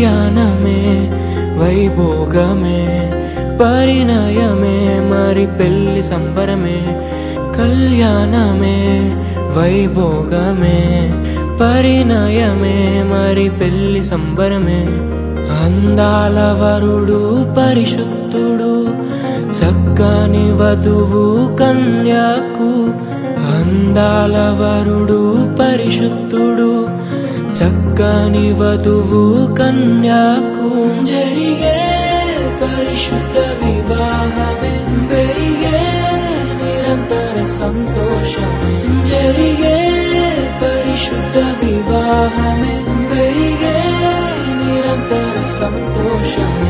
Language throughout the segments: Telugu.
కళ్యాణమే వైభోగమే పరిణయమే మరి పెళ్లి సంబరమే కళ్యాణమే వైభోగమే పరిణయమే మరి పెళ్లి సంబరమే అందాల వరుడు పరిశుద్ధుడు చక్కని వధువు కన్యాకు అందాల వరుడు పరిశుద్ధుడు చక్కని వధువు కన్యాకు జరిగే పరిశుద్ధ వివాహమే పెరిగే నిరంతర సంతోషమే జరిగే పరిశుద్ధ వివాహమే పెరిగే నిరంతర సంతోషమే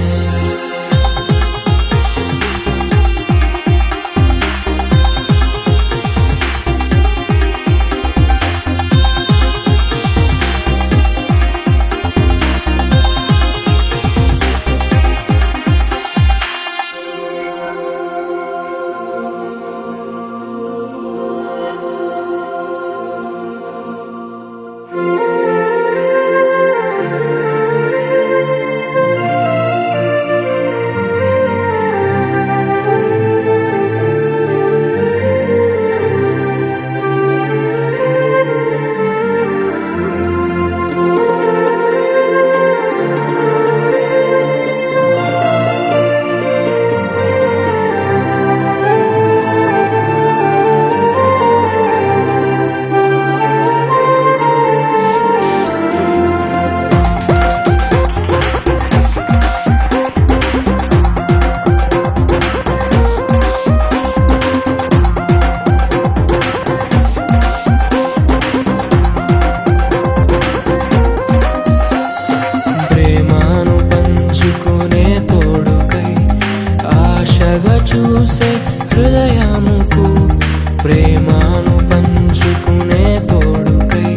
చూసే హృదయముకు ప్రేమను పంచుకునే తోడుకై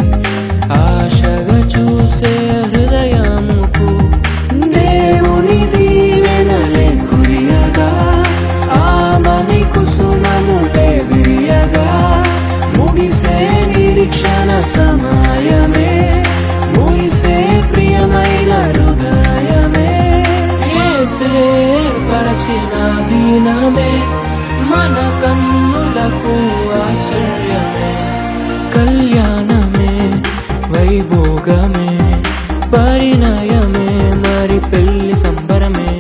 ఆశగా చూసే హృదయముకు దేవుని దీవెనలే కురియగా ఆమని కుసుమములే విరియగా ముగిసే నిరీక్షణ సమయమే ముగిసే ప్రియమైన హృదయమే యేసే పరచిన దీనమే మన కన్నులకు ఆశ్చర్యమే కళ్యాణమే వైభోగమే పరిణయమే మరి పెళ్లి సంబరమే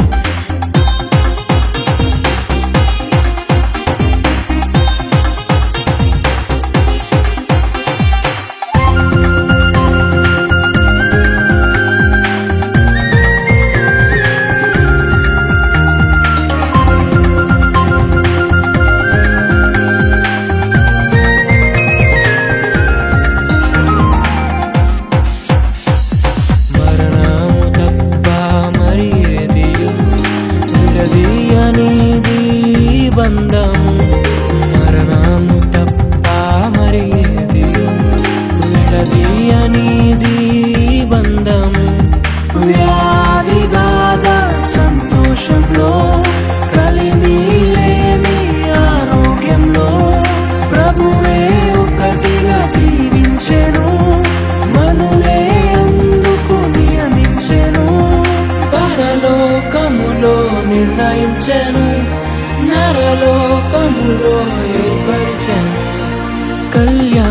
బంధము మరణము తప్ప మరి ఏది విడదీయనిది బంధము వ్యాధి బాధ సంతోషంలో కలిమిలేని ఆరోగ్యంలో ప్రభువే ఒకటిగా దీవించెను మనులే అందుకు నియమించెను పరలోకములో నిర్ణయించెను నరలోకములో ఏర్పరిచెను కళ్యాణ